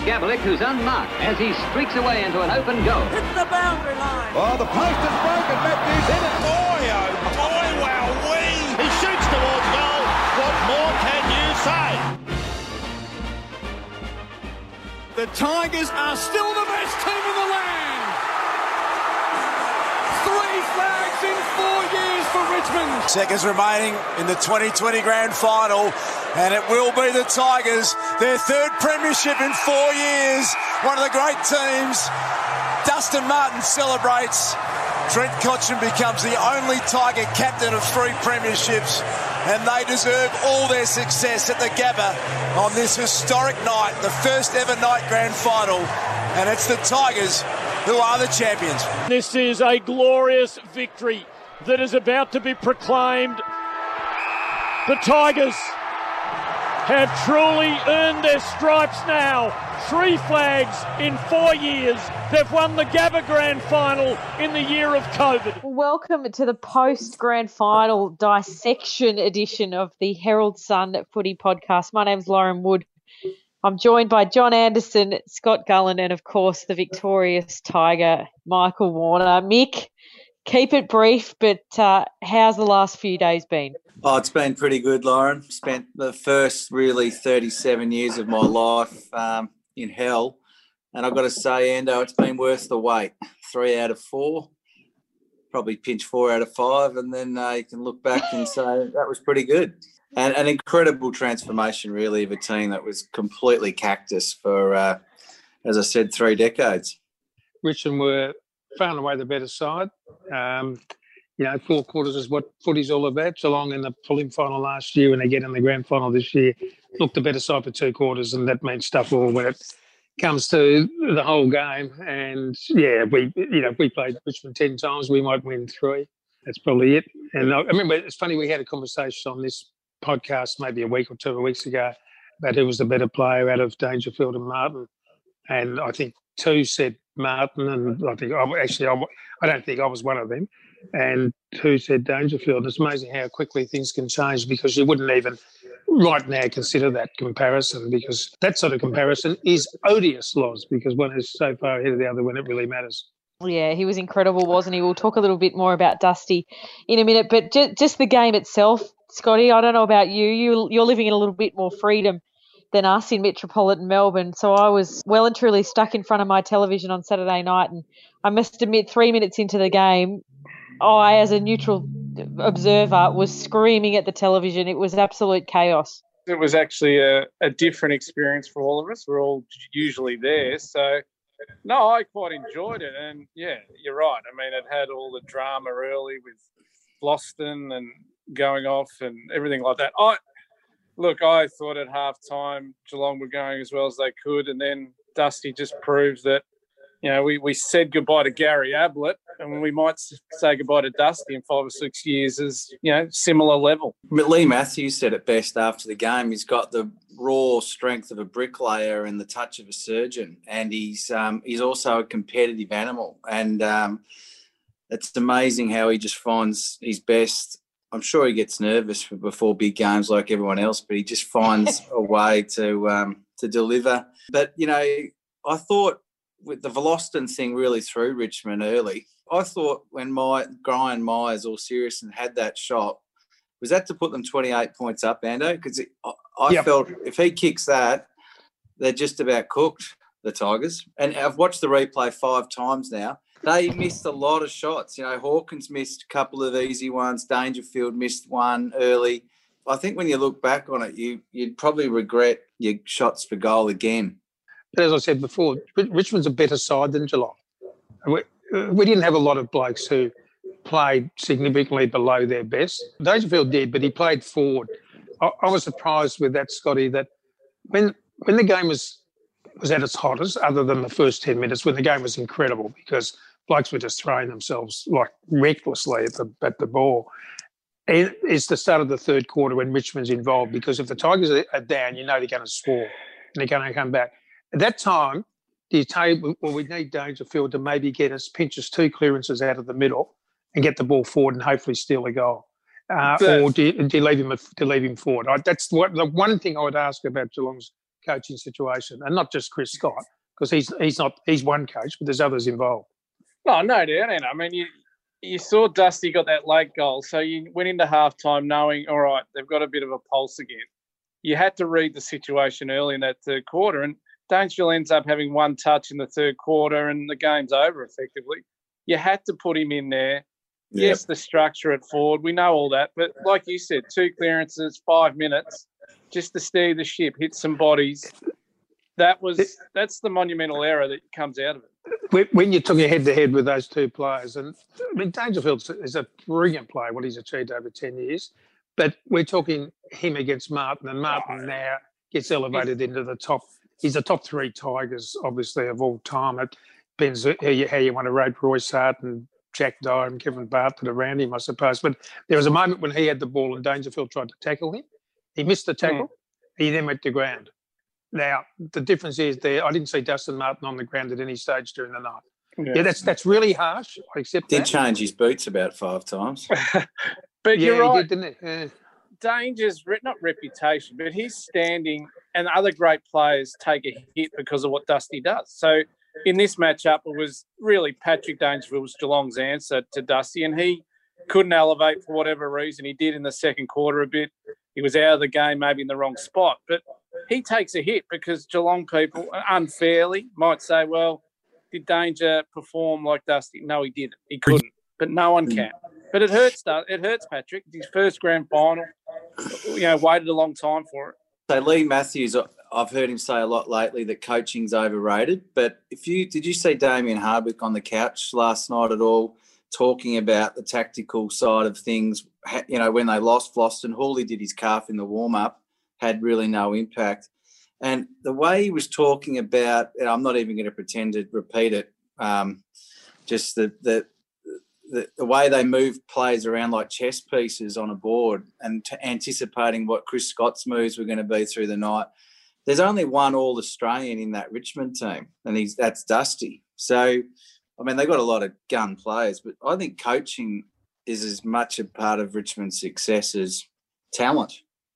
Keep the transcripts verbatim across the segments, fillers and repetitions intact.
Gavlik, who's unmarked as he streaks away into an open goal. Hits the boundary line. Oh, the post is broken. Matthews hit it. Boy, oh boy, wow-wee. He shoots towards goal. What more can you say? The Tigers are still the best team in the land. Three flags in four years for Richmond. Seconds remaining in the twenty twenty Grand Final, and it will be the Tigers, their third premiership in four years. One of the great teams. Dustin Martin celebrates. Trent Cotchin becomes the only Tiger captain of three premierships, and they deserve all their success at the Gabba on this historic night, the first ever night Grand Final, and it's the Tigers who are the champions. This is a glorious victory that is about to be proclaimed. The Tigers have truly earned their stripes now. Three flags in four years. They've won the Gabba Grand Final in the year of COVID. Welcome to the post-Grand Final dissection edition of the Herald Sun Footy Podcast. My name's Lauren Wood. I'm joined by John Anderson, Scott Gullen, and, of course, the victorious Tiger, Michael Warner. Mick, keep it brief, but uh, how's the last few days been? Oh, it's been pretty good, Lauren. Spent the first really thirty-seven years of my life um, in hell. And I've got to say, Ando, it's been worth the wait. Three out of four, probably pinch four out of five, and then uh, you can look back and say that was pretty good. And an incredible transformation, really, of a team that was completely cactus for, uh, as I said, three decades. Richmond were far and away the better side. Um, you know, four quarters is what footy's all about. Geelong in the prelim final last year, when they get in the grand final this year, looked the better side for two quarters, and that means stuff all when it comes to the whole game. And, yeah, we you know, if we played Richmond ten times, we might win three. That's probably it. And I remember, it's funny, we had a conversation on this podcast maybe a week or two weeks ago about who was the better player out of Dangerfield and Martin. And I think two said Martin, and I think I actually I, I don't think I was one of them. And two said Dangerfield. It's amazing how quickly things can change, because you wouldn't even right now consider that comparison, because that sort of comparison is odious, Loz, because one is so far ahead of the other when it really matters. Yeah, he was incredible, wasn't he? We'll talk a little bit more about Dusty in a minute, but ju- just the game itself, Scotty, I don't know about you. you. You're living in a little bit more freedom than us in metropolitan Melbourne, so I was well and truly stuck in front of my television on Saturday night, and I must admit, three minutes into the game, I, as a neutral observer, was screaming at the television. It was absolute chaos. It was actually a, a different experience for all of us. We're all usually there, so no, I quite enjoyed it. And yeah, you're right. I mean, it had all the drama early with Boston and going off and everything like that. I look, I thought at half time Geelong were going as well as they could, and then Dusty just proved that, you know, we, we said goodbye to Gary Ablett, and we might say goodbye to Dusty in five or six years as, you know, similar level. Lee Matthews said it best after the game. He's got the raw strength of a bricklayer and the touch of a surgeon, and he's um, he's also a competitive animal. And um, it's amazing how he just finds his best. I'm sure he gets nervous for before big games like everyone else, but he just finds a way to um, to deliver. But, you know, I thought with the Veloston thing really threw Richmond early. I thought when my Brian Myers, all serious, and had that shot, was that to put them twenty-eight points up, Ando? Because I, I yep. felt if he kicks that, they're just about cooked, the Tigers. And I've watched the replay five times now. They missed a lot of shots. You know, Hawkins missed a couple of easy ones. Dangerfield missed one early. I think when you look back on it, you, you'd probably regret your shots for goal again. But as I said before, Richmond's a better side than Geelong. We, we didn't have a lot of blokes who played significantly below their best. Dangerfield did, but he played forward. I, I was surprised with that, Scotty, that when when the game was was at its hottest, other than the first ten minutes, when the game was incredible, because blokes were just throwing themselves like recklessly at the at the ball. And it's the start of the third quarter when Richmond's involved, because if the Tigers are down, you know they're going to score and they're going to come back. At that time, do you tell you, well, we need Dangerfield to maybe get us, pinch us two clearances out of the middle and get the ball forward and hopefully steal a goal? Uh, or do you, do you leave him do you leave him forward? I, that's what, the one thing I would ask about Geelong's coaching situation, and not just Chris Scott, because he's he's not he's one coach, but there's others involved. No, no doubt. And I mean, you you saw Dusty got that late goal, so you went into halftime knowing, all right, they've got a bit of a pulse again. You had to read the situation early in that third quarter, and Dangerfield ends up having one touch in the third quarter, and the game's over effectively. You had to put him in there. Yep. Yes, the structure at forward, we know all that, but like you said, two clearances, five minutes, just to steer the ship, hit some bodies. That was that's the monumental error that comes out of it. When you took a head-to-head with those two players, and I mean, Dangerfield is a brilliant player, what he's achieved over ten years, but we're talking him against Martin, and Martin now gets elevated into the top. He's the top three Tigers, obviously, of all time. It depends how you, how you want to rate Royce Hart and Jack Dyer and Kevin Bartlett around him, I suppose. But there was a moment when he had the ball and Dangerfield tried to tackle him. He missed the tackle. Mm. He then went to ground. Now, the difference is there, I didn't see Dustin Martin on the ground at any stage during the night. Yeah, yeah that's that's really harsh. I accept did that. Did change his boots about five times. But yeah, you're right. He did, didn't he? Yeah. Danger's, not reputation, but his standing and other great players take a hit because of what Dusty does. So in this matchup, it was really Patrick Dangerfield was Geelong's answer to Dusty, and he couldn't elevate for whatever reason. He did in the second quarter a bit. He was out of the game, maybe in the wrong spot. But he takes a hit because Geelong people unfairly might say, well, did Danger perform like Dusty? No, he didn't. He couldn't. But no one can. But it hurts. It hurts Patrick. It's his first grand final. You know, waited a long time for it. So Lee Matthews, I've heard him say a lot lately that coaching's overrated. But if you did you see Damien Hardwick on the couch last night at all, talking about the tactical side of things? You know, when they lost Floston, Hawley did his calf in the warm up, had really no impact. And the way he was talking about, and I'm not even going to pretend to repeat it, um, just the the. The, the way they moved players around like chess pieces on a board and t- anticipating what Chris Scott's moves were going to be through the night. There's only one All-Australian in that Richmond team, and he's that's Dusty. So, I mean, they've got a lot of gun players, but I think coaching is as much a part of Richmond's success as talent.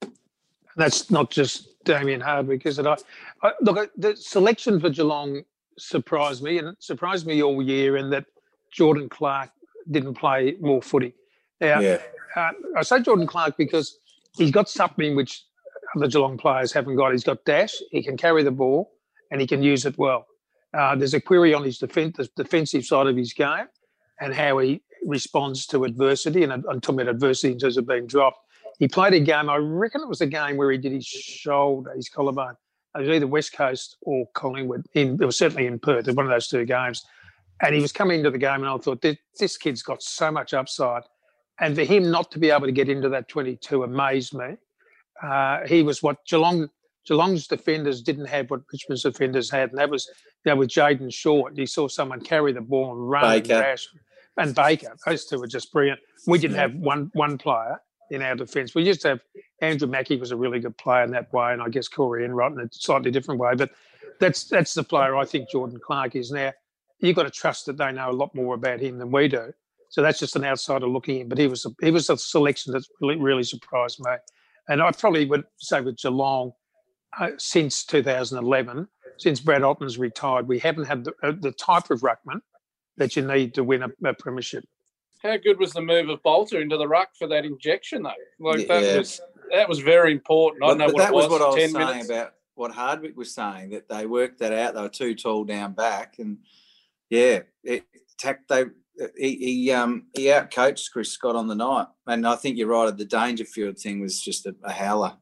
That's not just Damien Hardwick, is it? I, I, look, the selection for Geelong surprised me, and it surprised me all year in that Jordan Clark didn't play more footy. Now, yeah. uh, I say Jordan Clark because he's got something which the Geelong players haven't got. He's got dash, he can carry the ball, and he can use it well. Uh, there's a query on his defense, the defensive side of his game and how he responds to adversity, and I'm talking about adversity in terms of being dropped. He played a game, I reckon it was a game where he did his shoulder, his collarbone. It was either West Coast or Collingwood. In, it was certainly in Perth. It was one of those two games. And he was coming into the game and I thought, this, this kid's got so much upside. And for him not to be able to get into that twenty-two amazed me. Uh, he was what Geelong, Geelong's defenders didn't have what Richmond's defenders had. And that was, you know, with Jaden Short, you saw someone carry the ball and run Baker. and rash. And Baker, those two were just brilliant. We didn't yeah. have one one player in our defence. We used to have Andrew Mackie was a really good player in that way, and I guess Corey Enright in a slightly different way. But that's that's the player I think Jordan Clark is now. You've got to trust that they know a lot more about him than we do. So that's just an outsider looking in. But he was a, he was a selection that really, really surprised me. And I probably would say with Geelong, uh, since two thousand eleven, since Brad Otten's retired, we haven't had the, uh, the type of ruckman that you need to win a, a premiership. How good was the move of Bolter into the ruck for that injection, though? Like yeah. that was that was very important. I don't know but what that it was. was what I was ten saying minutes. about what Hardwick was saying, that they worked that out. They were too tall down back, and yeah, it, they he he um he outcoached Chris Scott on the night, and I think you're right. The Dangerfield thing was just a, a howler.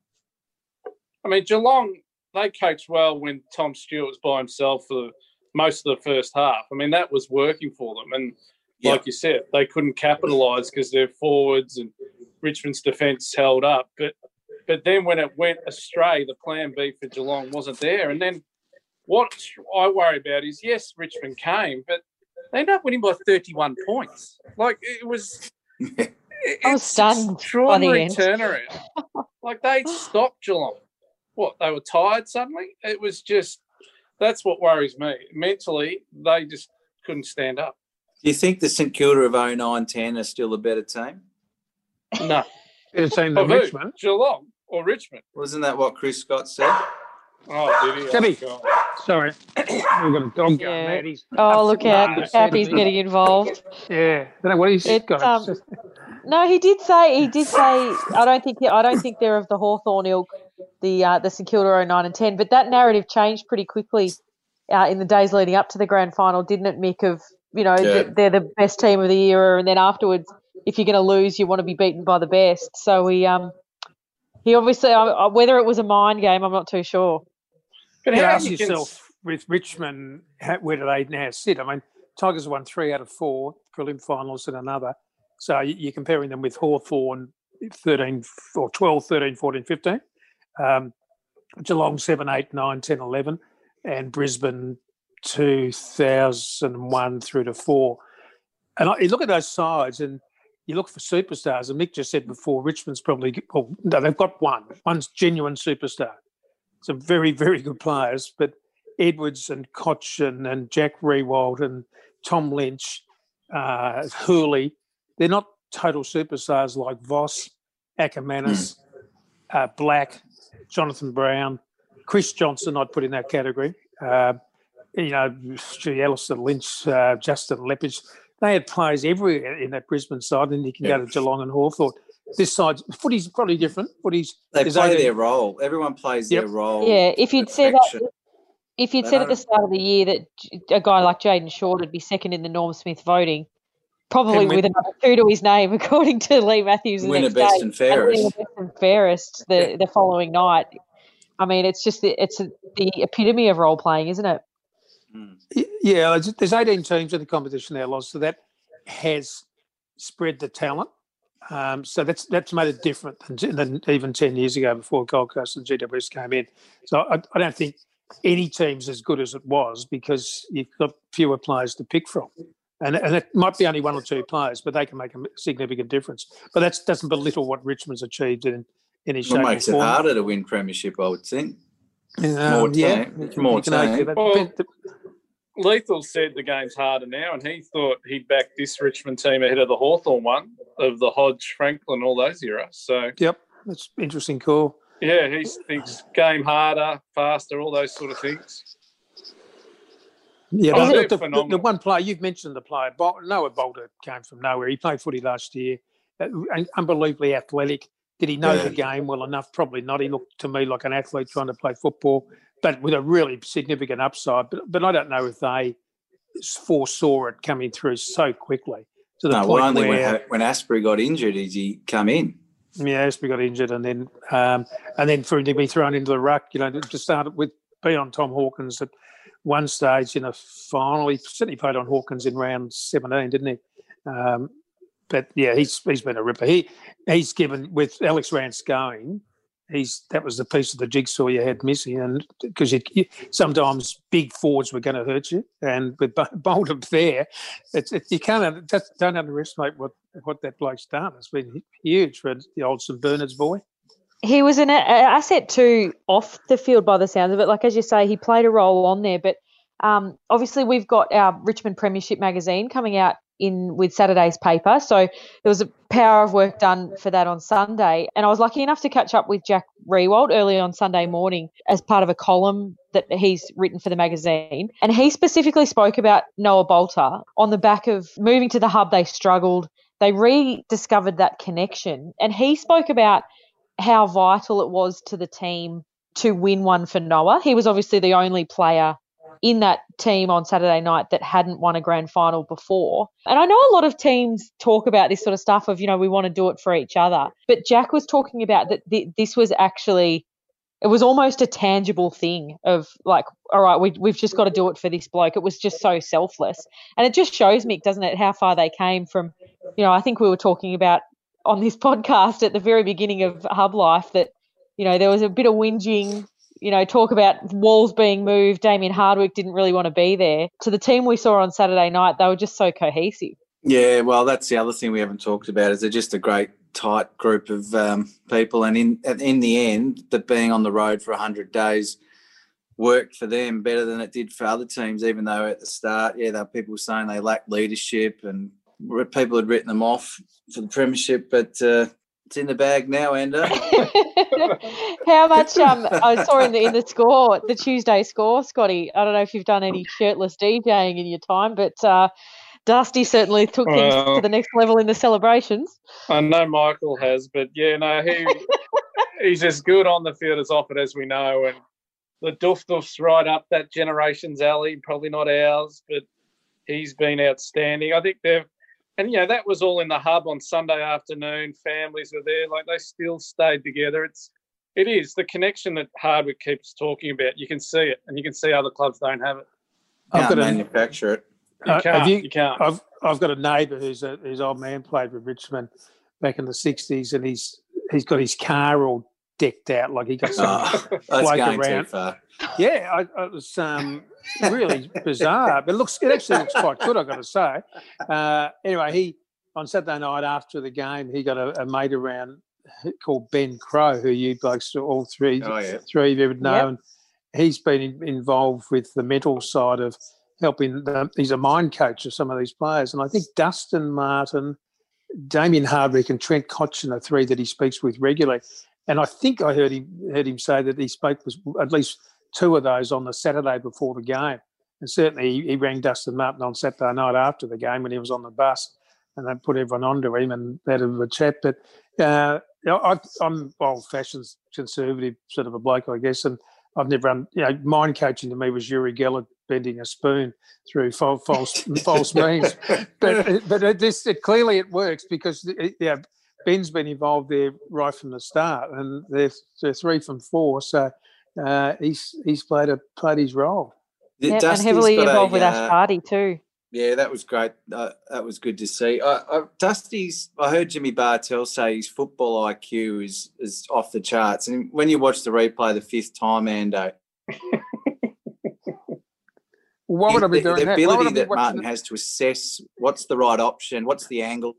I mean, Geelong, they coached well when Tom Stewart was by himself for most of the first half. I mean, that was working for them, and like yep. you said, they couldn't capitalise because their forwards and Richmond's defence held up. But but then when it went astray, the plan B for Geelong wasn't there, and then. What I worry about is, yes, Richmond came, but they ended up winning by thirty-one points. Like, it was... It, I was stunned by the end. Turnaround. Like, they stopped Geelong. What, they were tired suddenly? It was just... That's what worries me. Mentally, they just couldn't stand up. Do you think the St Kilda of oh nine ten are still a better team? No. Better team than Of who? Richmond? Geelong or Richmond? Wasn't that what Chris Scott said? Oh, did he? Debbie. Oh, Sorry. We've got a dog going Yeah. mad. He's Oh, look out. upset. Happy's getting involved. Yeah. I don't know what he's It's, got. um, No, he did say he did say I don't think I don't think they're of the Hawthorn ilk, the uh, the St Kilda oh nine and ten. But that narrative changed pretty quickly uh, in the days leading up to the grand final, didn't it, Mick? Of you know Yeah. th- they're the best team of the era, and then afterwards, if you're going to lose, you want to be beaten by the best. So he um he obviously uh, whether it was a mind game, I'm not too sure. But You how ask you can- yourself with Richmond, how, where do they now sit? I mean, Tigers won three out of four prelim finals and another. So you- you're comparing them with Hawthorn thirteen or twelve, thirteen, fourteen, fifteen, um, Geelong seven, eight, nine, ten, eleven, and Brisbane two thousand one through to four. And I, you look at those sides and you look for superstars. And Mick just said before, Richmond's probably, well, no, they've got one. One's genuine superstar. Some very, very good players, but Edwards and Cochin and Jack Rewald and Tom Lynch, uh, Hurley, they're not total superstars like Voss, Ackermanis, uh, Black, Jonathan Brown, Chris Johnson. I'd put in that category. Uh, you know, Stu Ellison, Lynch, uh, Justin Lepage. They had players everywhere in that Brisbane side, and you can Yeah. go to Geelong and Hawthorn. This side, footy's probably different. Footy's They there's play eighteen their role. Everyone plays Yep. their role. Yeah, if you'd said Perfection. that, if you'd They said at the don't- start of the year that J- a guy like Jaden Short would be second in the Norm Smith voting, probably And win- with another two to his name, according to Lee Matthews, the Winner, next best day, and fairest. winner, best and fairest the, the following night. I mean, it's just the, it's a, the epitome of role playing, isn't it? Y- Yeah, there's- there's eighteen teams in the competition now, Loz, so that has spread the talent. Um, so that's that's made it different than, than even ten years ago before Gold Coast and G W S came in. So I, I don't think any team's as good as it was because you've got fewer players to pick from. And, and it might be only one or two players, but they can make a significant difference. But that doesn't belittle what Richmond's achieved in any shape What or makes it form. harder to win premiership, I would think. Um, More yeah, team. you can- More you can argue team. that. Well, But- Lethal said the game's harder now, and he thought he'd back this Richmond team ahead of the Hawthorn one of the Hodge, Franklin, all those eras. So, Yep, that's an interesting call. yeah, he thinks game harder, faster, all those sort of things. Yeah, Oh, the, they're the, the, phenomenal. the one player, you've mentioned the player, Bol- Noah Bolter came from nowhere. He played footy last year, uh, un- unbelievably athletic. Did he know Yeah. the game well enough? Probably not. He looked to me like an athlete trying to play football, but with a really significant upside. But, but I don't know if they foresaw it coming through so quickly to the No, point well, only where when, when Asprey got injured did he come in. yeah, Asprey got injured, and then um, and then for him to be thrown into the ruck, you know, to start with, be on Tom Hawkins at one stage in a final. He certainly played on Hawkins in round seventeen, didn't he? Um, but yeah, he's he's been a ripper. He he's given with Alex Rance going. He's that was the piece of the jigsaw you had missing, and because you, you, sometimes big forwards were going to hurt you, and with Bo- Bolter there, it's it, you can't just don't underestimate what what that bloke's done. It's been huge for the old St Bernard's boy. He was an a- asset too off the field by the sounds of it. Like, as you say, he played a role on there. But um, obviously we've got our Richmond Premiership magazine coming out in with Saturday's paper. So there was a power of work done for that on Sunday. And I was lucky enough to catch up with Jack Rewald early on Sunday morning as part of a column that he's written for the magazine. And he specifically spoke about Noah Bolter on the back of moving to the hub. They struggled. They rediscovered that connection. And he spoke about how vital it was to the team to win one for Noah. He was obviously the only player in that team on Saturday night that hadn't won a grand final before. And I know a lot of teams talk about this sort of stuff of, you know, we want to do it for each other. But Jack was talking about that th- this was actually, it was almost a tangible thing of like, all right, we, we've just got to do it for this bloke. It was just so selfless. And it just shows, Mick, doesn't it, how far they came from, you know, I think we were talking about on this podcast at the very beginning of Hub Life that, you know, there was a bit of whinging, you know, talk about walls being moved. Damien Hardwick didn't really want to be there. To the team we saw on Saturday night, they were just so cohesive. Yeah, well, that's the other thing we haven't talked about is they're just a great, tight group of um, people. And in in the end, that being on the road for one hundred days worked for them better than it did for other teams, even though at the start, yeah, there were people saying they lacked leadership and people had written them off for the premiership, but uh, it's in the bag now, Endo. How much? Um, I saw in the in the score, the Tuesday score, Scotty. I don't know if you've done any shirtless DJing in your time, but uh, Dusty certainly took things Well, to the next level in the celebrations. I know Michael has, but yeah, no, he he's as good on the field as off it, as we know. And the Doof Doof's right up that generation's alley, probably not ours, but he's been outstanding. I think they've, and you know, that was all in the hub on Sunday afternoon. Families were there, like they still stayed together. It's, it is the connection that Hardwick keeps talking about. You can see it, and you can see other clubs don't have it. I've got to manufacture it. You Uh, can't. have you, you can't. I've I've got a neighbour who's a his old man played with Richmond back in the sixties, and he's he's got his car all decked out like he got some Oh, that's bloke going around. too far. Yeah, I, it was um, really bizarre, but it looks it actually looks quite good, I've got to say. Uh, anyway, he on Saturday night after the game, he got a, a mate around called Ben Crow, who you blokes all three Oh, yeah. three of you would know, Yep. and he's been in, involved with the mental side of helping them. He's a mind coach of some of these players, and I think Dustin Martin, Damien Hardwick, and Trent Cotchin are three that he speaks with regularly. And I think I heard him heard him say that he spoke with at least two of those on the Saturday before the game. And certainly he, he rang Dustin Martin on Saturday night after the game when he was on the bus, and they put everyone onto him and had a bit of a chat. But uh, you know, I, I'm old-fashioned, conservative sort of a bloke, I guess, and I've never run, you know, mind coaching to me was Yuri Geller bending a spoon through false false, false means. But but it, this it, clearly it works because it, yeah, Ben's been involved there right from the start, and they're, they're three from four, so uh, he's he's played a played his role. Yep, and Dusty's heavily got involved a, with uh, Ash Party too. Yeah, that was great. Uh, that was good to see. I, I, Dusty's. I heard Jimmy Bartell say his football I Q is is off the charts, and when you watch the replay the fifth time, Ando, What would I be the, doing? the that? Why would I ability be that watching Martin it? has to assess what's the right option, what's the angle.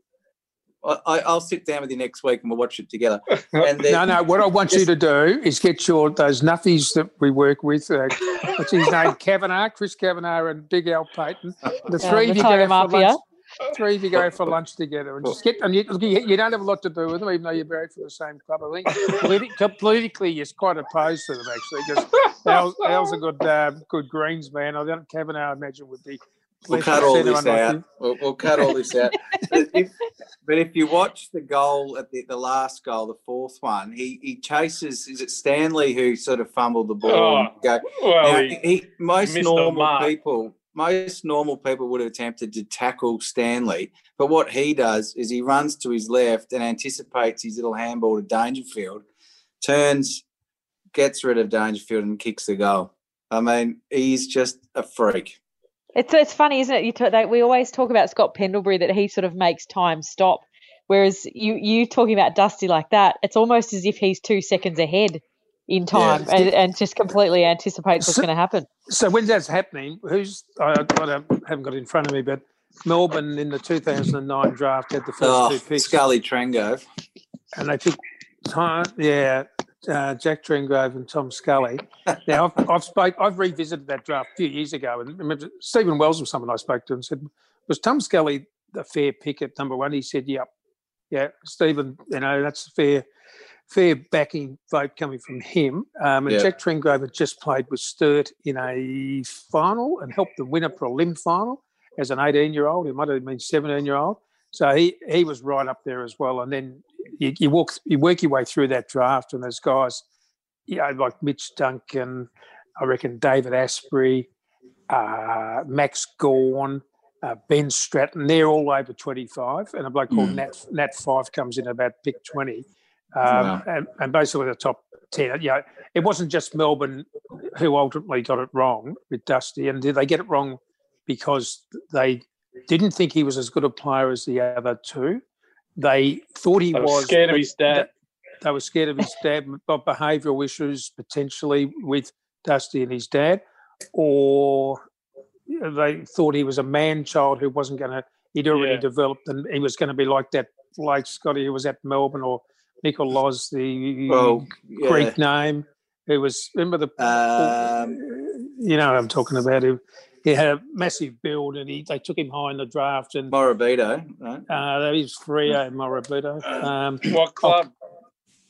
I, I, I'll sit down with you next week and we'll watch it together. And then, No, no. What I want you to do is get your those nuffies that we work with. Uh, what's his name? Kavanagh, Chris Kavanagh, and Big Al Payton. The three the of you Tiger go for Mafia. lunch. Three of you go for lunch together and just get. And you, look, you, you don't have a lot to do with them, even though you're buried for the same club. I think politi- politically, you're quite opposed to them actually, because Al, Al's a good, uh, good Greens man. I don't Kavanagh, I imagine, would be. we'll less cut all upset this unlike out. you. We'll, we'll cut all this out. But if, but if you watch the goal at the, the last goal, the fourth one, he he chases. Is it Stanley who sort of fumbled the ball? Oh, and go, well, now, he he, most missed the normal mark. people, most normal people would have attempted to tackle Stanley, but what he does is he runs to his left and anticipates his little handball to Dangerfield, turns, gets rid of Dangerfield, and kicks the goal. I mean, he's just a freak. It's it's funny, isn't it? You talk, that we always talk about Scott Pendlebury, that he sort of makes time stop, whereas you you talking about Dusty like that, it's almost as if he's two seconds ahead in time Yeah. and, and just completely anticipates what's So- going to happen. So when that's happening, who's I, I don't, haven't got it in front of me, but Melbourne in the two thousand nine draft had the first Oh, two picks, Scully Trengo. and they picked Tom, yeah, uh, Jack Trengrove and Tom Scully. Now I've I've, spoke, I've revisited that draft a few years ago, and remember Stephen Wells was someone I spoke to and said, "Was Tom Scully the fair pick at number one?" He said, "Yep, yeah, Stephen, you know that's a fair." Fair backing vote coming from him. Um, and Yeah. Jack Trengrove had just played with Sturt in a final and helped them win a prelim final as an eighteen-year-old. He might have been seventeen-year-old. So he, he was right up there as well. And then you, you walk you work your way through that draft, and there's guys, you know, like Mitch Duncan, I reckon David Asprey, uh, Max Gawn, uh, Ben Stratton. They're all over twenty-five, and a bloke called Mm. Nat Nat Five comes in about pick twenty. Um, Wow. and, and basically the top ten. You know, it wasn't just Melbourne who ultimately got it wrong with Dusty. And did they get it wrong because they didn't think he was as good a player as the other two? They thought he I was was scared of but his dad. They were scared of his dad, got behavioural issues potentially with Dusty and his dad, or they thought he was a man-child who wasn't going to. He'd already Yeah. developed, and he was going to be like that, like Scotty who was at Melbourne, or Nicol Loz, the Well, yeah. Greek name, who was, remember the, Um, you know what I'm talking about, who he had a massive build, and he they took him high in the draft, and Morabito, right? uh, he was Freo Morabito. Um, What club?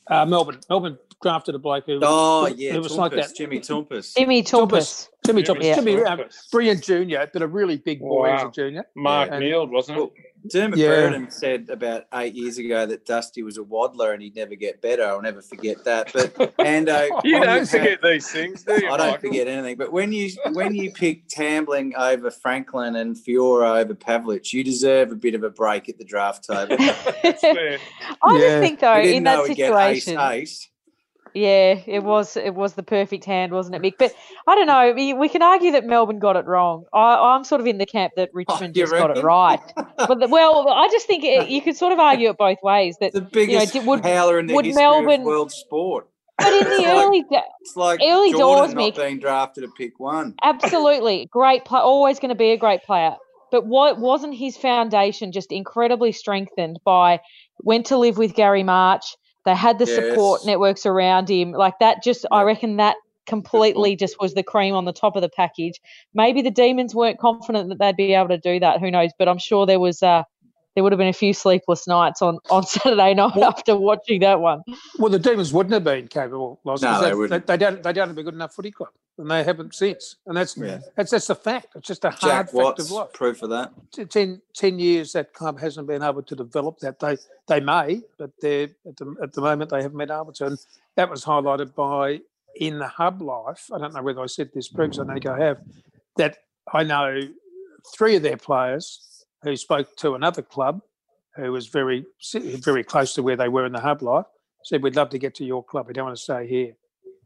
Uh, Melbourne. Melbourne drafted a bloke who, Oh, who, yeah, who was Tompus, like that. Jimmy Tompus. Jimmy Tompus. Jimmy Jimmy Tompus. Jimmy, Tompus. um, brilliant junior, but a really big boy Wow. as a junior. Mark And- Neild, wasn't it? Well, Dermot Yeah. Brereton said about eight years ago that Dusty was a waddler and he'd never get better. I'll never forget that. But Ando, You when don't had- forget these things, do you, I don't Michael? forget anything. But when you when you pick Tambling over Franklin and Fiora over Pavlich, you deserve a bit of a break at the draft table. That's fair. I Yeah. just think though, We didn't in know that we'd get ace situation, ace. yeah, it was it was the perfect hand, wasn't it, Mick? But I don't know. We, we can argue that Melbourne got it wrong. I, I'm sort of in the camp that Richmond Oh, you just got it reckon? right. But the, well, I just think it, you could sort of argue it both ways. That The biggest did- would- howler in the would history Melbourne- of world sport. but in the It's like- early da- It's like Early Jordan doors, not Mick. being drafted at pick one. absolutely great player, always going to be a great player. But what wasn't his foundation just incredibly strengthened by went to live with Gary March? They had the Yes. support networks around him. Like that just, I reckon that completely just was the cream on the top of the package. Maybe the Demons weren't confident that they'd be able to do that. Who knows? But I'm sure there was, uh, there would have been a few sleepless nights on, on Saturday night after watching that one. Well, the Demons wouldn't have been capable. Loz, No, 'cause they they, wouldn't. They, they don't. They don't have a good enough footy club, and they haven't since. And that's Yeah. that's that's the fact. It's just a hard Jack fact Watts, of life. proof of that. T- Ten, ten years that club hasn't been able to develop that. They they may, but they're at the at the moment they haven't been able to. And that was highlighted by in the hub life. I don't know whether I said this previously. I think I have. That I know three of their players who spoke to another club who was very very close to where they were in the hub life, said, we'd love to get to your club. We don't want to stay here.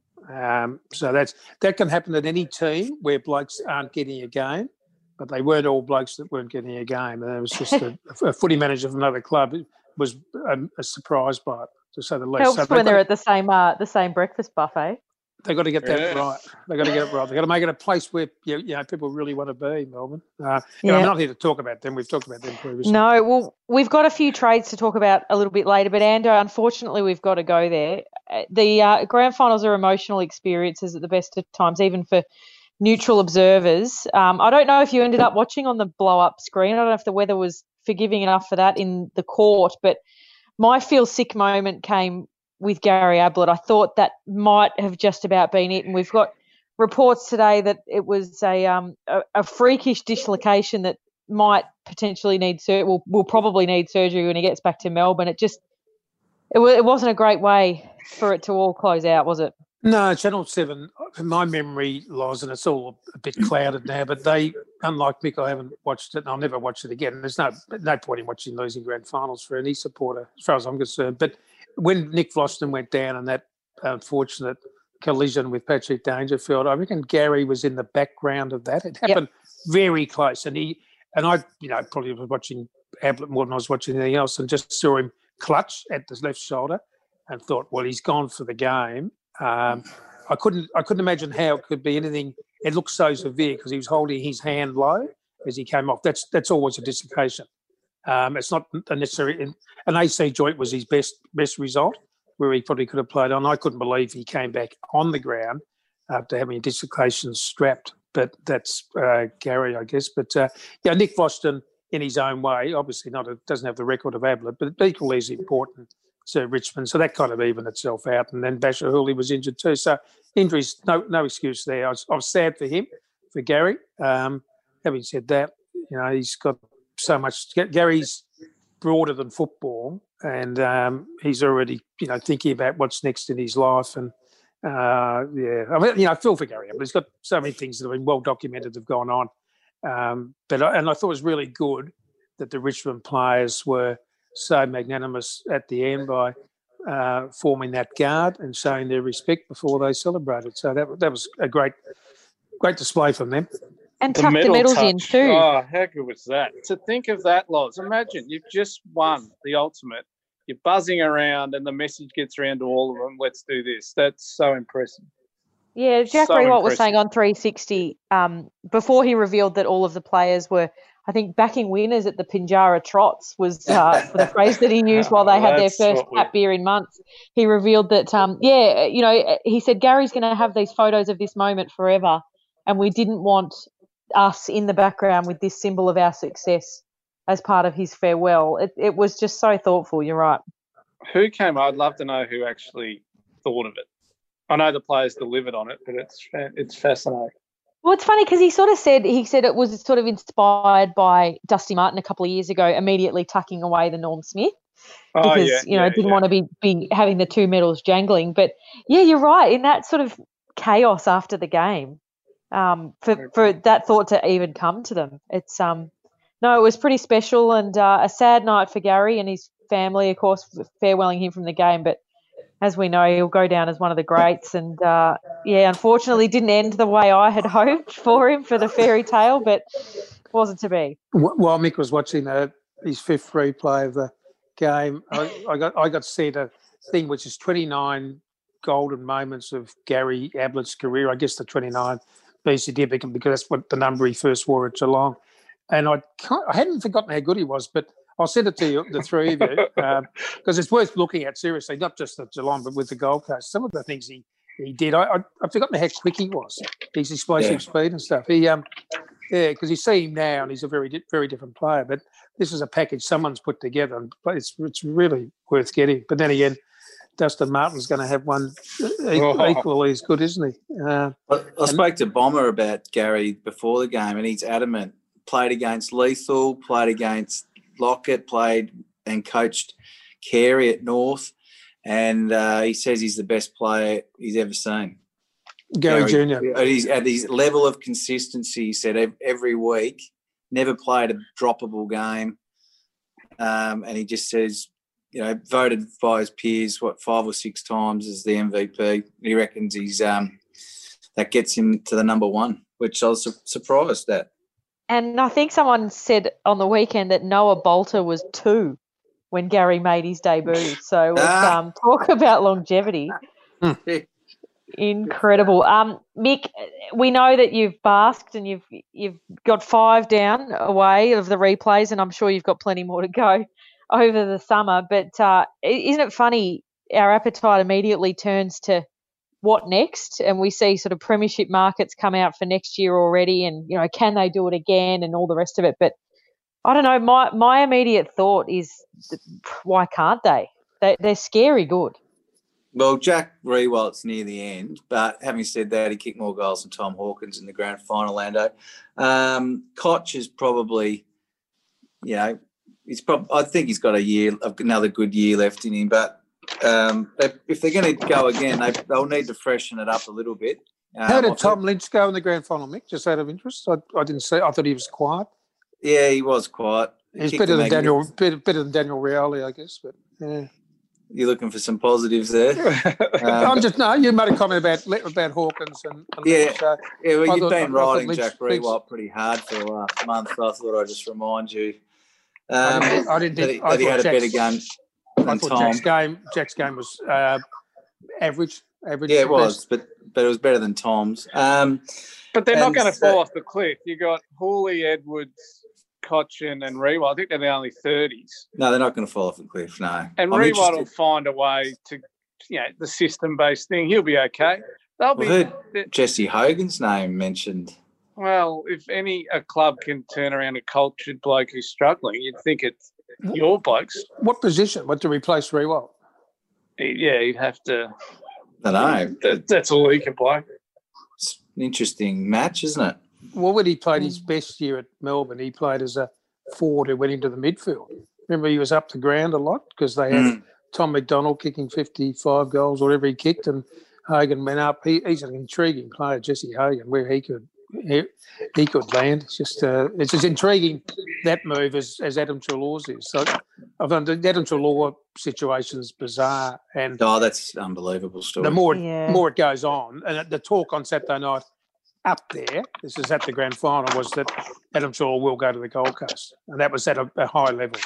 Um, so that's that can happen at any team where blokes aren't getting a game, but they weren't all blokes that weren't getting a game. And it was just a, a footy manager from another club was a, a surprise by it, to say the least. Helps So when they've they're got, at the same uh, the same breakfast buffet. they got to get that Yeah. right. They've got to get it right. They've got to make it a place where you, you know people really want to be, Melbourne. Uh, you know, I'm Yeah. not here to talk about them. We've talked about them previously. No, well, we've got a few trades to talk about a little bit later, but Ando, unfortunately, we've got to go there. Uh, The uh, grand finals are emotional experiences at the best of times, even for neutral observers. Um, I don't know if you ended up watching on the blow-up screen. I don't know if the weather was forgiving enough for that in the court, but my feel sick moment came with Gary Ablett. I thought that might have just about been it, and we've got reports today that it was a um a, a freakish dislocation that might potentially need sur- will will probably need surgery when he gets back to Melbourne. It just it, w- it wasn't a great way for it to all close out, was it? No, Channel seven, in my memory, Loz, and it's all a bit clouded now, but they, unlike Mick, I haven't watched it and I'll never watch it again. There's no no point in watching losing grand finals for any supporter, as far as I'm concerned. But when Nick Vlastuin went down and that unfortunate collision with Patrick Dangerfield, I reckon Gary was in the background of that. It happened very close. And he, and I, you know, probably was watching Ablett more than I was watching anything else and just saw him clutch at the left shoulder and thought, well, he's gone for the game. Um, I couldn't I couldn't imagine how it could be anything. It looked so severe because he was holding his hand low as he came off. That's that's always a dislocation. Um, it's not a necessary. An A C joint was his best best result, where he probably could have played on. I couldn't believe he came back on the ground after having a dislocation strapped. But that's uh, Gary, I guess. But uh, yeah, Nick Vlastuin in his own way, obviously not a, doesn't have the record of Ablett, but equally as important to Richmond. So that kind of evened itself out. And then Basher Hooley was injured too. So injuries, no no excuse there. I was, I was sad for him, for Gary. Um, having said that, you know, he's got so much. Gary's broader than football, and um, he's already, you know, thinking about what's next in his life. And uh, yeah, I mean, you know, I feel for Gary, but he's got so many things that have been well documented have gone on. Um, but I, and I thought it was really good that the Richmond players were so magnanimous at the end by uh, forming that guard and showing their respect before they celebrated. So that that was a great, great display from them. And tuck the medals touch. in too. Oh, how good was that? To think of that, Loz. Imagine you've just won the ultimate. You're buzzing around and the message gets around to all of them. Let's do this. That's so impressive. Yeah, Jack So Rewalt was impressive. saying on three sixty um, before he revealed that all of the players were, I think, backing winners at the Pinjarra Trots was uh, the phrase that he used while they had their That's first what we- tap beer in months. He revealed that, um, yeah, you know, he said Gary's going to have these photos of this moment forever, and we didn't want us in the background with this symbol of our success as part of his farewell. It, it was just so thoughtful. You're right. Who came? I'd love to know who actually thought of it. I know the players delivered on it, but it's it's fascinating. Well, it's funny because he sort of said he said it was sort of inspired by Dusty Martin a couple of years ago, immediately tucking away the Norm Smith because Oh, yeah, you know yeah, didn't yeah. want to be, be having the two medals jangling. But yeah, you're right in that sort of chaos after the game, um, for for that thought to even come to them. It's um no, it was pretty special and uh, a sad night for Gary and his family, of course, farewelling him from the game, but. As we know, he'll go down as one of the greats. And, uh, yeah, unfortunately didn't end the way I had hoped for him for the fairy tale, but wasn't to be. While Mick was watching uh, his fifth replay of the game, I, I got I got sent a thing which is twenty-nine golden moments of Gary Ablett's career. I guess the twenty-nine be significant because that's what the number he first wore at Geelong. And I can't, I hadn't forgotten how good he was, but I'll send it to you, the three of you, because um, it's worth looking at seriously, not just at Geelong, but with the Gold Coast. Some of the things he, he did, I, I, I've forgotten how quick he was, his explosive yeah. speed and stuff. He, um, yeah, because you see him now and he's a very, very different player. But this is a package someone's put together, and it's it's really worth getting. But then again, Dustin Martin's going to have one equally, oh. equally as good, isn't he? Uh, I, I spoke to Bomber about Gary before the game, and he's adamant. Played against Lethal, played against Lockett, played and coached Carey at North, and uh, he says he's the best player he's ever seen. Gary, Gary Junior At his, at his level of consistency, he said every week, never played a droppable game, um, and he just says, you know, voted by his peers, what, five or six times as the M V P. He reckons he's um, that gets him to the number one, which I was su- surprised at. And I think someone said on the weekend that Noah Bolter was two when Gary made his debut. So it's, um, talk about longevity. Incredible. Um, Mick, we know that you've basked and you've you've got five down away of the replays, and I'm sure you've got plenty more to go over the summer. But uh, isn't it funny? Our appetite immediately turns to what next, and we see sort of premiership markets come out for next year already, and you know, can they do it again and all the rest of it. But I don't know, my my immediate thought is, why can't they? they they're scary good. Well, Jack Riewoldt near the end, but having said that, he kicked more goals than Tom Hawkins in the grand final, Lando. um Koch is probably, you know, he's probably, I think he's got a year another good year left in him, but Um, if they're going to go again, they, they'll need to freshen it up a little bit. Um, How did Tom Lynch go in the grand final, Mick? Just out of interest, I, I didn't see. I thought he was quiet. Yeah, he was quiet. He He's better than Daniel, better, better than Daniel Rioli, I guess. But yeah, you're looking for some positives there. um, I'm just no. You made a comment about about Hawkins and, and yeah, Lynch, so yeah. Well, I you've thought, been I, riding I Jack Riewoldt pretty hard for the last month. So I thought I'd just remind you. Um, I didn't. I didn't that think, he, that he had Jack's, a better game. I thought Tom. Jack's game. Jack's game was uh, average. Average. Yeah, it was, but but it was better than Tom's. Um, but they're not going to so, fall off the cliff. You got Hooley, Edwards, Cochin, and Riewoldt. I think they're the only thirties. No, they're not going to fall off the cliff. No, and I'm Riewoldt will interested. find a way to, you know, the system-based thing. He'll be okay. They'll be. I heard Jesse Hogan's name mentioned. Well, if any a club can turn around a cultured bloke who's struggling, you'd think it's your blokes. What position? What to replace Riewoldt? Yeah, you'd have to. I know. That, that's all he can play. It's an interesting match, isn't it? Well, when he played his best year at Melbourne, he played as a forward who went into the midfield. Remember, he was up the ground a lot because they had mm. Tom McDonald kicking fifty-five goals, whatever he kicked, and Hogan went up. He, he's an intriguing player, Jesse Hogan, where he could he, he could land. It's just uh, it's as intriguing that move as, as Adam Treloar's is. So I've done the Adam Treloar situation is bizarre, and oh, that's unbelievable story. The more yeah. more it goes on, and the talk on Saturday night up there, this is at the grand final, was that Adam Treloar will go to the Gold Coast, and that was at a, a high level.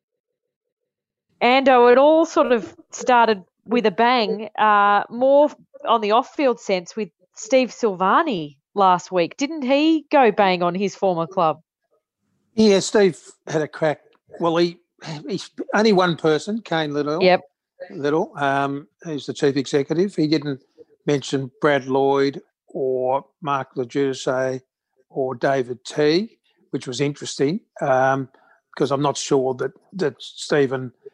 And oh, it all sort of started with a bang, uh, more on the off-field sense with Steve Silvani last week. Didn't he go bang on his former club? Yeah, Steve had a crack. Well, he he's only one person, Kane Little. Yep. Little, um, who's the chief executive. He didn't mention Brad Lloyd or Mark LaGiudice or David T, which was interesting um, because I'm not sure that, that Stephen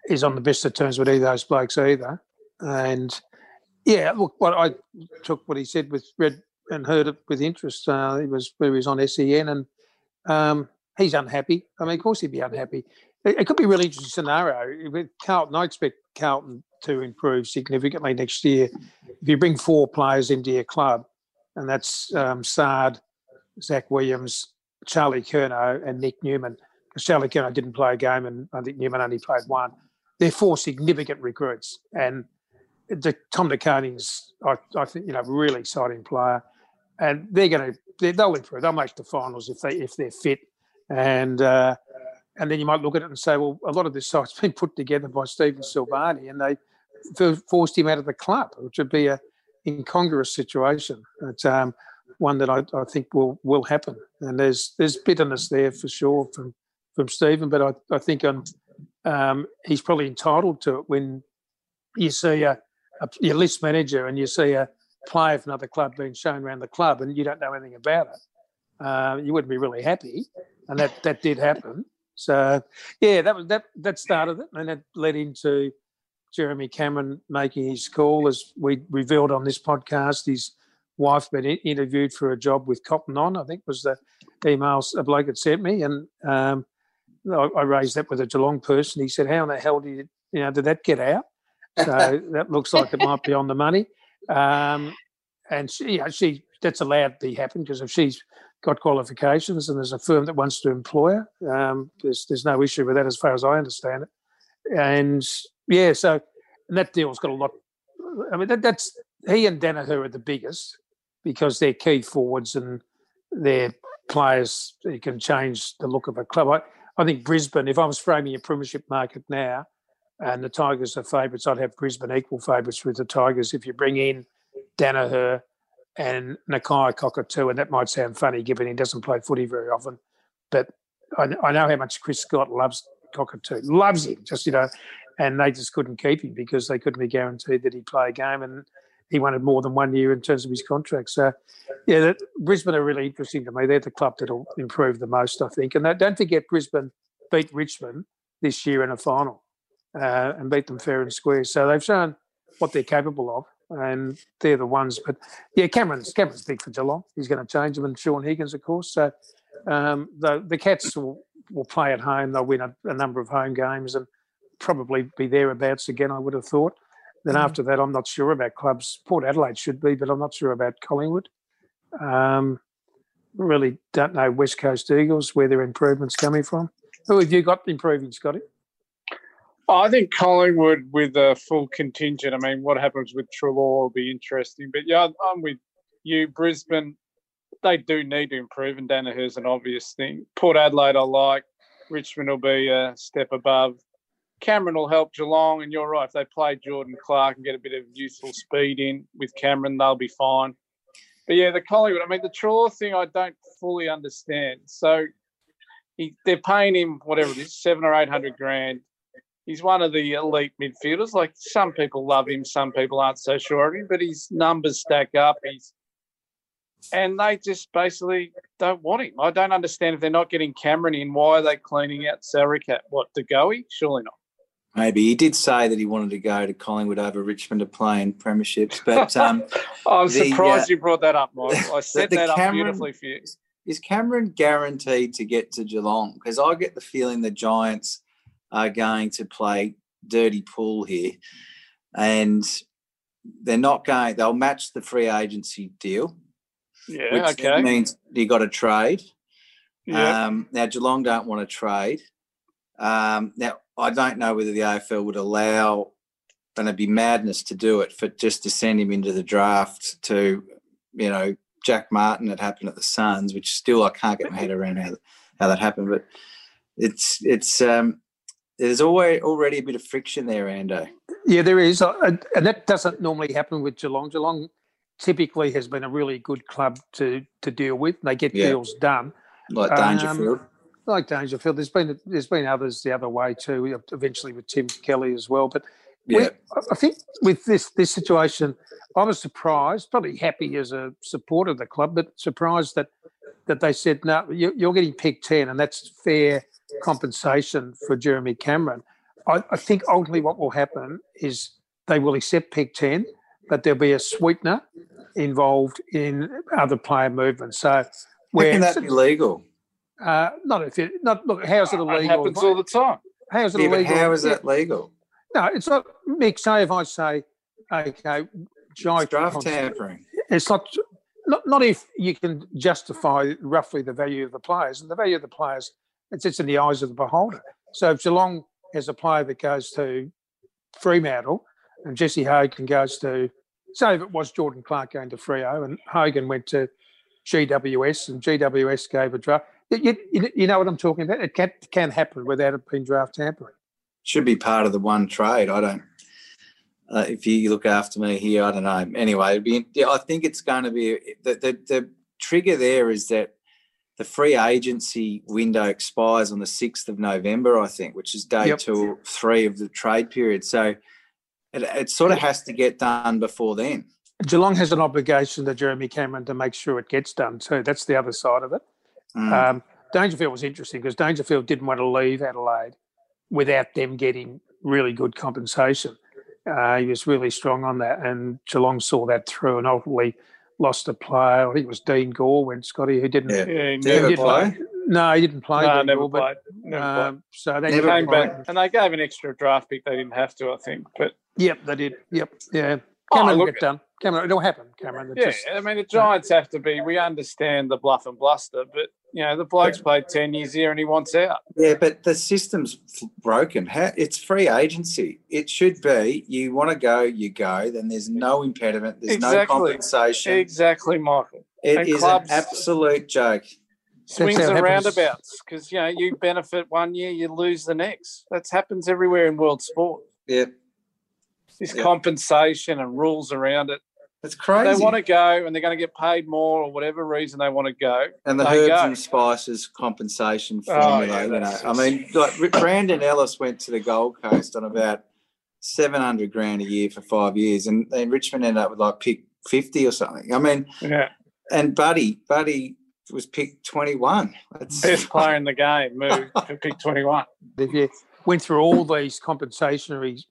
is on the best of terms with either of those blokes either. And yeah, look, what I took what he said with read and heard it with interest. Uh, it was where he was on S E N, and um, he's unhappy. I mean, of course he'd be unhappy. It, it could be a really interesting scenario with Carlton. I expect Carlton to improve significantly next year. If you bring four players into your club, and that's um, Sard, Zach Williams, Charlie Curnow, and Nick Newman. Because Charlie Curnow didn't play a game, and I think Newman only played one. They're four significant recruits, and the, Tom De Koning's, I, I think, you know, really exciting player, and they're going to they'll improve. They'll make the finals if they if they're fit, and uh, and then you might look at it and say, well, a lot of this side's been put together by Stephen Silvani, and they forced him out of the club, which would be a incongruous situation. It's um, one that I, I think will will happen, and there's there's bitterness there for sure from from Stephen, but I, I think on, um, he's probably entitled to it when you see a, a your list manager and you see a player from another club being shown around the club and you don't know anything about it. Uh, you wouldn't be really happy, and that, that did happen. So, yeah, that was that that started it, and it led into Jeremy Cameron making his call. As we revealed on this podcast, his wife been interviewed for a job with Cotton On, I think was the email a bloke had sent me, and um, I, I raised that with a Geelong person. He said, how in the hell did, you know, did that get out? So that looks like it might be on the money. Um, and she, you know, she that's allowed to happen because if she's got qualifications and there's a firm that wants to employ her, um, there's, there's no issue with that as far as I understand it. And, yeah, so and that deal's got a lot. I mean, that, that's he and Danaher are the biggest because they're key forwards and they're players who can change the look of a club. I, I think Brisbane, if I was framing a premiership market now and the Tigers are favourites, I'd have Brisbane equal favourites with the Tigers. If you bring in Danaher and Nakai Cockatoo, and that might sound funny given he doesn't play footy very often, but I, I know how much Chris Scott loves Cockatoo, loves him, just, you know, and they just couldn't keep him because they couldn't be guaranteed that he'd play a game, and he wanted more than one year in terms of his contract. So, yeah, that, Brisbane are really interesting to me. They're the club that'll improve the most, I think. And that, don't forget Brisbane beat Richmond this year in a final uh, and beat them fair and square. So they've shown what they're capable of, and they're the ones. But, yeah, Cameron's Cameron's big for Geelong. He's going to change them, and Sean Higgins, of course. So um, the, the Cats will, will play at home. They'll win a, a number of home games and probably be thereabouts again, I would have thought. Then mm. after that, I'm not sure about clubs. Port Adelaide should be, but I'm not sure about Collingwood. Um, really don't know West Coast Eagles, where their improvement's coming from. Who have you got improving, Scotty? Oh, I think Collingwood with a full contingent. I mean, what happens with Treloar will be interesting. But, yeah, I'm with you. Brisbane, they do need to improve, and Danaher's an obvious thing. Port Adelaide I like. Richmond will be a step above. Cameron will help Geelong, and you're right. If they play Jordan Clark and get a bit of youthful speed in with Cameron, they'll be fine. But, yeah, the Collingwood, I mean, the Treloar thing I don't fully understand. So he, they're paying him whatever it is, seven or eight hundred grand. He's one of the elite midfielders. Like, some people love him, some people aren't so sure of him, but his numbers stack up. He's And they just basically don't want him. I don't understand if they're not getting Cameron in, why are they cleaning out Sarricat? What, De Goey? Surely not. Maybe. He did say that he wanted to go to Collingwood over Richmond to play in premierships. But um, I'm the, surprised uh, you brought that up, Mike. I set the, the that Cameron, up beautifully for you. Is Cameron guaranteed to get to Geelong? Because I get the feeling the Giants are going to play dirty pool here, and they're not going – they'll match the free agency deal. Yeah, which okay. means you got to trade. Yeah. Um, now, Geelong don't want to trade. Um, now, I don't know whether the A F L would allow, and it'd be madness to do it, for just to send him into the draft to, you know, Jack Martin that happened at the Suns, which still I can't get my head around how, how that happened. But it's it's um, there's always already a bit of friction there, Ando. Yeah, there is, and that doesn't normally happen with Geelong. Geelong typically has been a really good club to to deal with. They get yeah. deals done. Like Dangerfield. Um, like Dangerfield. There's been there's been others the other way too, eventually with Tim Kelly as well. But yeah. I think with this this situation, I was surprised, probably happy as a supporter of the club, but surprised that that they said, no, you're getting picked ten, and that's fair compensation for Jeremy Cameron. I, I think ultimately what will happen is they will accept pick ten, but there'll be a sweetener involved in other player movements. So, where can that be legal? Uh, not if it not look. How's it illegal? It happens all the time. How's it yeah, illegal? But how is that legal? No, it's not. Mick, say if I say, okay, Jai, it's draft tampering. It's not. Not, not if you can justify roughly the value of the players. And the value of the players, it's, it's in the eyes of the beholder. So if Geelong has a player that goes to Fremantle and Jesse Hogan goes to, say if it was Jordan Clark going to Freo and Hogan went to G W S and G W S gave a draft, you, you, you know what I'm talking about? It can, can happen without it being draft tampering. Should be part of the one trade. I don't. Uh, if you look after me here, I don't know. Anyway, it'd be, yeah, I think it's going to be the, the the trigger there is that the free agency window expires on the sixth of November, I think, which is day yep. two or three of the trade period. So it, it sort of has to get done before then. Geelong has an obligation to Jeremy Cameron to make sure it gets done too. That's the other side of it. Mm. Um, Dangerfield was interesting because Dangerfield didn't want to leave Adelaide without them getting really good compensation. Uh, he was really strong on that, and Geelong saw that through and ultimately lost a player. I think it was Dean Gore when Scotty, who didn't. Yeah, yeah he never didn't play. No, he didn't play. No, Dean never Gore, played. But, never um, played. So they never came played. back, and they gave an extra draft pick. They didn't have to, I think. But yep, they did. Yep, yeah. Cameron oh, will look, get done. Cameron, it'll happen. Cameron. Yeah, just, I mean the Giants have to be. We understand the bluff and bluster, but you know the bloke's played ten years here and he wants out. Yeah, but the system's broken. It's free agency. It should be you want to go, you go. Then there's no impediment. There's exactly. no compensation. Exactly, Michael. It and is an absolute joke. Swings and roundabouts because you know you benefit one year, you lose the next. That happens everywhere in world sport. Yep. This yep. compensation and rules around it. It's crazy. They want to go and they're going to get paid more or whatever reason they want to go. And the herbs go. and spices compensation formula, oh, yeah, you know. I mean, like Brandon Ellis went to the Gold Coast on about seven hundred grand a year for five years, and, and Richmond ended up with like pick fifty or something. I mean, yeah. And Buddy, Buddy was picked twenty-one. That's best player in the game, moved to pick twenty-one. If you went through all these compensatory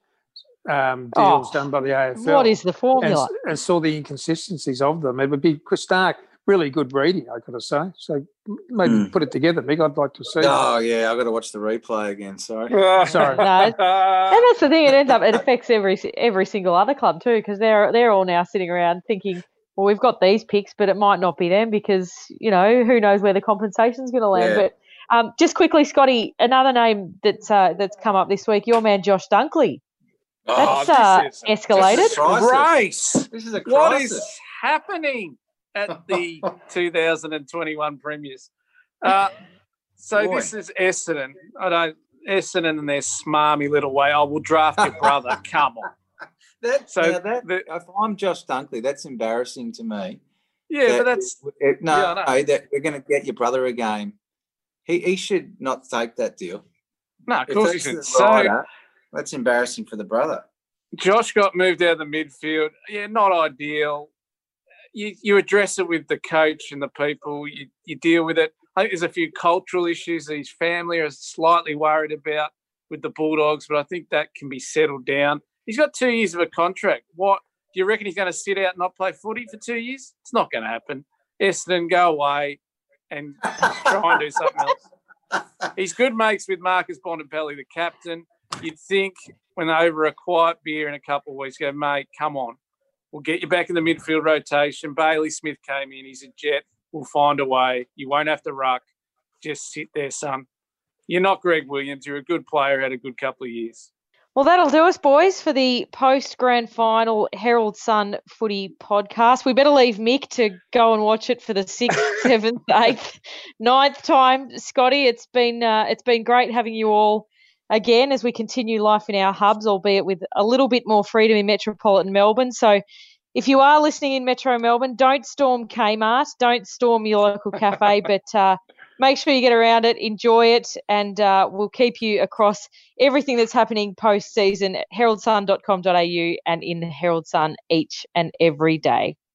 Um, deals oh, done by the A F L. What is the formula? And, and saw the inconsistencies of them. It would be Stark, really good reading, I got to say. So maybe mm. put it together, Mick. I'd like to see. Oh, that. yeah, I've got to watch the replay again. Sorry. Sorry. No, and that's the thing. It ends up, it affects every every single other club too, because they're, they're all now sitting around thinking, well, we've got these picks, but it might not be them because, you know, who knows where the compensation's going to land. Yeah. But um, just quickly, Scotty, another name that's, uh, that's come up this week, your man Josh Dunkley. That's oh, uh, is, escalated. This is a Grace. This is a crisis. What is happening at the two thousand twenty-one Premiers? Uh, so Boy. This is Essendon. I don't Essendon in their smarmy little way. I will draft your brother. Come on. That, so that, the, if I'm Josh Dunkley, that's embarrassing to me. Yeah, that, but that's it, no. Yeah, no that we're going to get your brother a game. He he should not take that deal. No, of course he should. So. Rider, That's embarrassing for the brother. Josh got moved out of the midfield. Yeah, not ideal. You you address it with the coach and the people. You, you deal with it. I think there's a few cultural issues that his family are slightly worried about with the Bulldogs, but I think that can be settled down. He's got two years of a contract. What, do you reckon he's going to sit out and not play footy for two years? It's not going to happen. Essendon, go away and try and do something else. He's good mates with Marcus Bontempelli, the captain. You'd think when over a quiet beer in a couple of weeks, go, mate, come on. We'll get you back in the midfield rotation. Bailey Smith came in. He's a jet. We'll find a way. You won't have to ruck. Just sit there, son. You're not Greg Williams. You're a good player, had a good couple of years. Well, that'll do us, boys, for the post-grand final Herald Sun footy podcast. We better leave Mick to go and watch it for the sixth, seventh, eighth, ninth time. Scotty, it's been uh, it's been great having you all again as we continue life in our hubs, albeit with a little bit more freedom in metropolitan Melbourne. So if you are listening in Metro Melbourne, don't storm Kmart, don't storm your local cafe, but uh, make sure you get around it, enjoy it, and uh, we'll keep you across everything that's happening post-season at herald sun dot com dot a u and in Herald Sun each and every day.